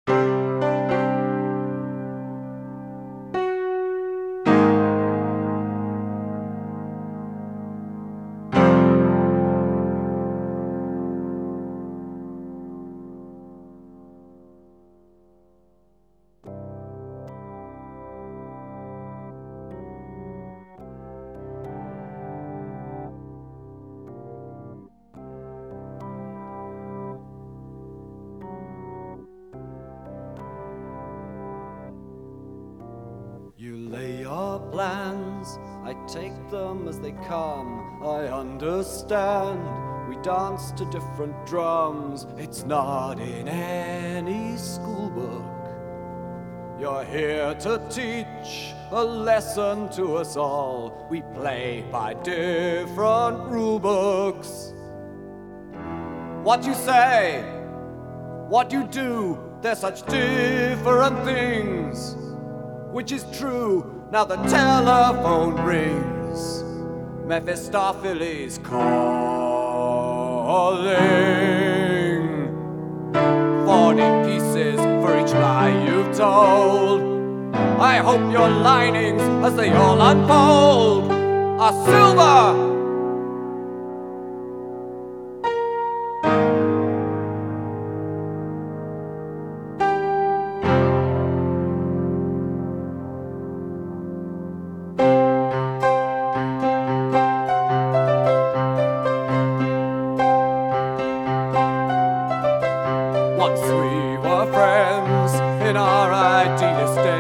You lay your plans, I take them as they come. I understand, we dance to different drums. It's not in any school book. You're here to teach a lesson to us all. We play by different rule books. What you say, what you do, they're such different things. Which is true, now the telephone rings. Mephistopheles calling. 40 pieces for each lie you've told. I hope your linings, as they all unfold, are silver. Once we were friends in our idealist days.